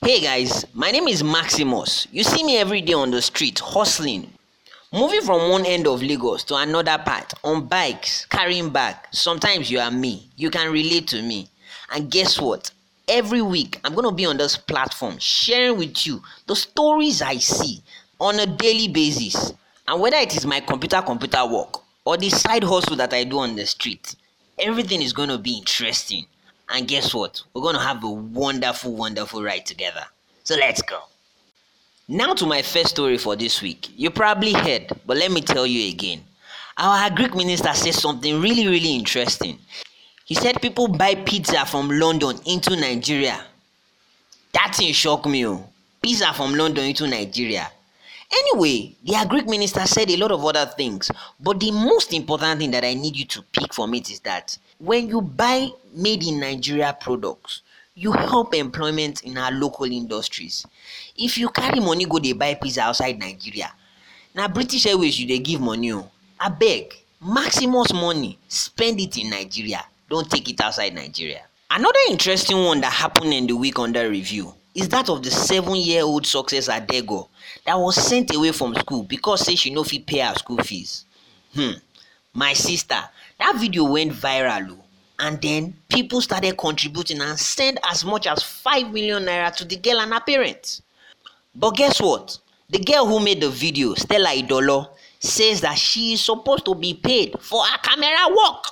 Hey guys, my name is Maximus. You see me every day on the street hustling, moving from one end of Lagos to another part on bikes, carrying bag. Sometimes you are me, you can relate to me. And guess what? Every week I'm going to be on this platform sharing with you the stories I see on a daily basis. And whether it is my computer work or the side hustle that I do on the street, everything is going to be interesting. And guess what? We're going to have a wonderful ride together. So let's go. Now to my first story for this week. You probably heard, but let me tell you again. Our Greek minister said something really interesting. He said people buy pizza from London into Nigeria. That thing shocked me. Pizza from London into Nigeria. Anyway, the Greek minister said a lot of other things, but the most important thing that I need you to pick from it is that when you buy made in Nigeria products, you help employment in our local industries. If you carry money go dey buy pizza outside Nigeria, na British Airways you dey give money o. Abeg, Maximus money, spend it in Nigeria, don't take it outside Nigeria. Another interesting one that happened in the week under review is that of the 7-year-old Success Adego that was sent away from school because say she no fit pay her school fees. My sister, that video went viral and then people started contributing and sent as much as 5 million naira to the girl and her parents. But guess what? The girl who made the video, Stella Idolo, says that she is supposed to be paid for her camera work.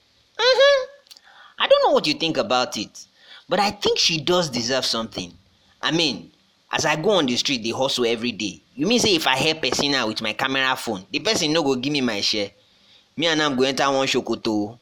I don't know what you think about it, but I think she does deserve something. I mean, as I go on the street, they hustle every day. You mean say if I help person now with my camera phone, the person no go give me my share? Me and I'm going to enter one shokoto.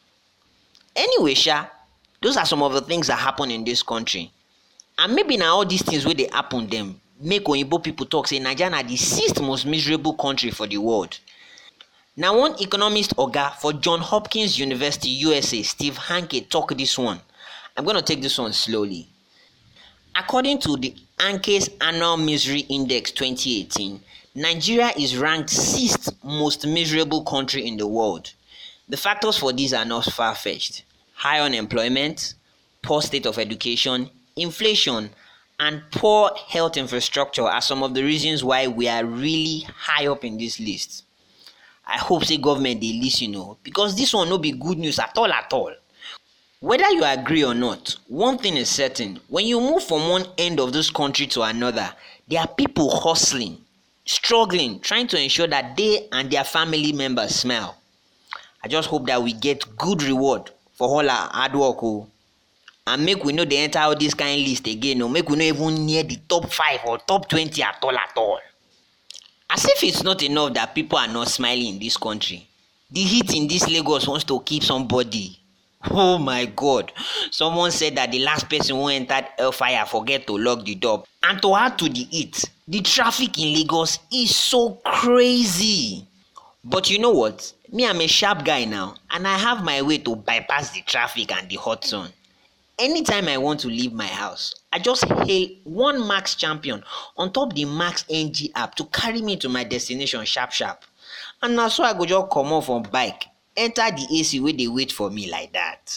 Anyway, those are some of the things that happen in this country. And maybe now all these things where they happen them make Oyibo people talk say Nigeria is the 6th most miserable country for the world. Now one economist oga for Johns Hopkins University, USA, Steve Hanke talk this one. I'm going to take this one slowly. According to the Hanke's Annual Misery Index 2018, Nigeria is ranked 6th most miserable country in the world. The factors for these are not far-fetched. High unemployment, poor state of education, inflation, and poor health infrastructure are some of the reasons why we are really high up in this list. I hope say government dey listen because this one no be good news at all. Whether you agree or not, one thing is certain. When you move from one end of this country to another, there are people hustling, struggling, trying to ensure that they and their family members smile. I just hope that we get good reward for all our hard work. And make we know they enter all this kind of list again. Make we not even near the top 5 or top 20 at all. As if it's not enough that people are not smiling in this country. The heat in this Lagos wants to keep somebody. Oh my God. Someone said that the last person who entered Hellfire forget to lock the door. And to add to the heat, the traffic in Lagos is so crazy. But you know what? Me, I'm a sharp guy now. And I have my way to bypass the traffic and the hot sun. Anytime I want to leave my house, I just hail one Max Champion on top the Max NG app to carry me to my destination sharp. And now so I go just come off on bike, enter the AC where they wait for me like that.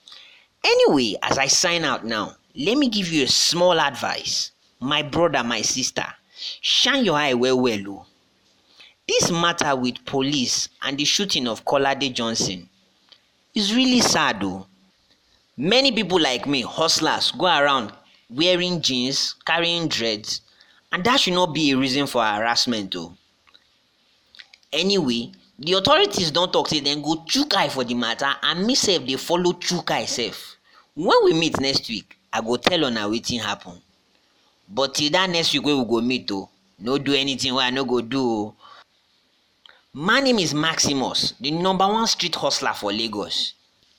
Anyway, as I sign out now, let me give you a small advice. My brother, my sister, shine your eye well. This matter with police and the shooting of Kolade Johnson is really sad though. Many people like me, hustlers, go around wearing jeans, carrying dreads, and that should not be a reason for harassment though. Anyway, the authorities don't talk say then go chook eye for the matter and me sef they follow chook eye sef. When we meet next week, I go tell on wetin happen. But till that next week wey we go meet no do anything wey I no go do. My name is Maximus, the #1 street hustler for Lagos.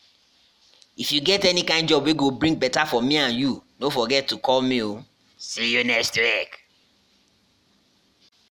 If you get any kind job wey go bring better for me and you, don't forget to call me. See you next week.